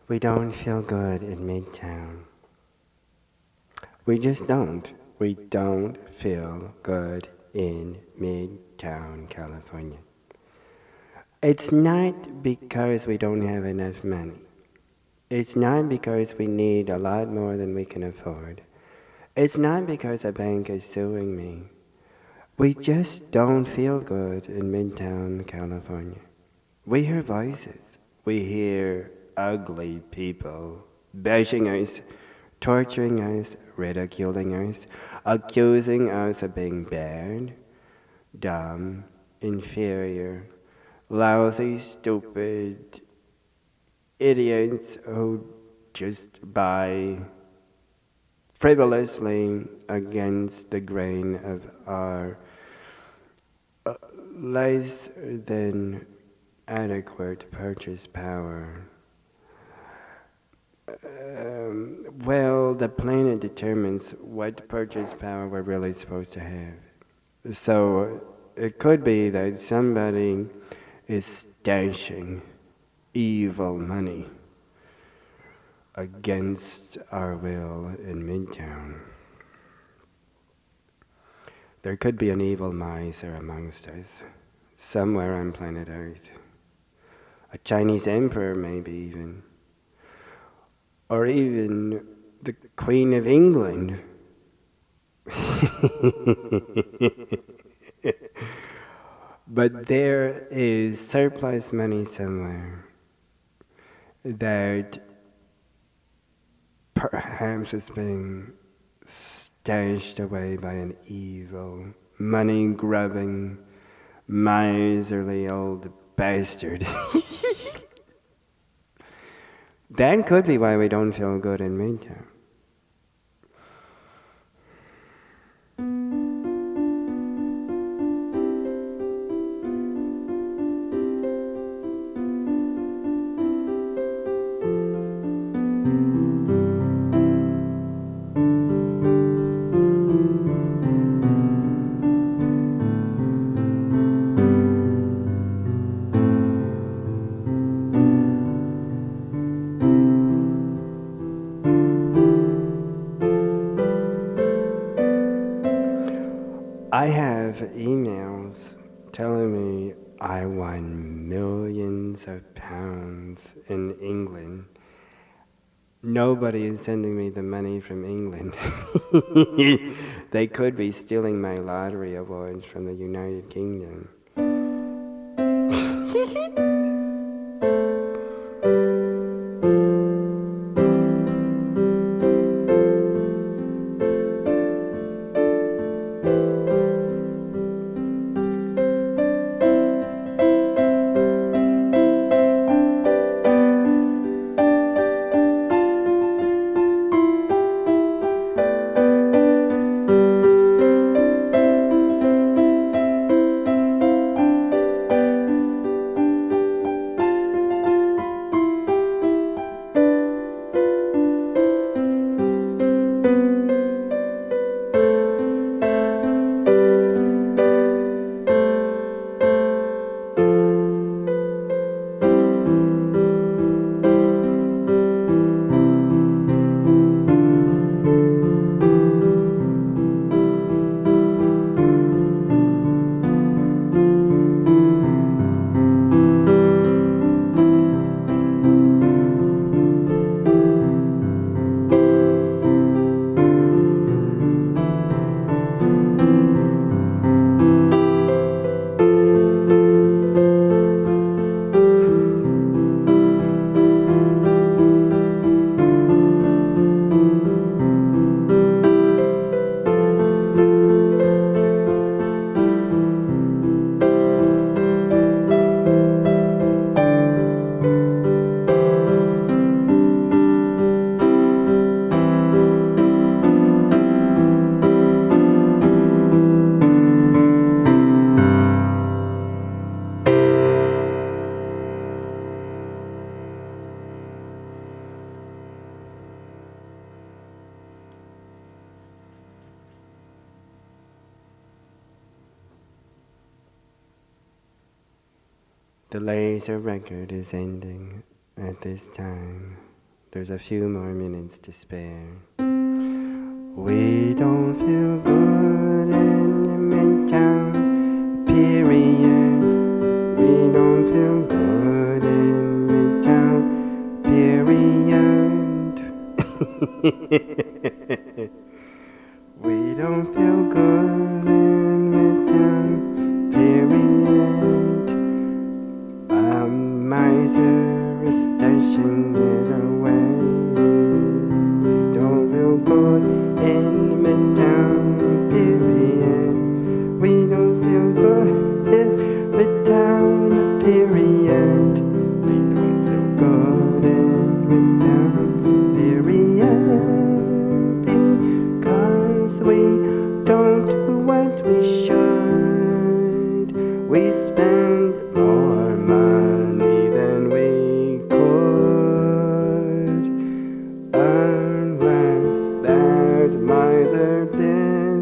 We don't feel good in Midtown. We just don't. We don't feel good in Midtown, California. It's not because we don't have enough money. It's not because we need a lot more than we can afford. It's not because a bank is suing me. We just don't feel good in Midtown, California. We hear voices. We hear ugly people bashing us, torturing us, ridiculing us, accusing us of being bad, dumb, inferior, lousy, stupid idiots who just buy frivolously against the grain of our less than adequate purchase power. Well, the planet determines what purchase power we're really supposed to have. So it could be that somebody is stashing evil money against our will in Midtown. There could be an evil miser amongst us, somewhere on planet Earth. A Chinese emperor, maybe even. Or even the Queen of England. But there is surplus money somewhere that perhaps is being stashed away by an evil, money-grubbing, miserly old bastard. That could be why we don't feel good in Midtown. I have emails telling me I won millions of pounds in England. Nobody is sending me the money from England. They could be stealing my lottery awards from the United Kingdom. The laser record is ending at this time. There's a few more minutes to spare. We don't feel good in Midtown, period. We don't feel good in Midtown, period. We don't feel good in Midtown, period. A miser is stashing it away. We don't feel good in Midtown, period. We don't feel good in Midtown, period. We don't feel good in Midtown, period. Because we don't do what we should. We spend more money than we could, unless that miser did.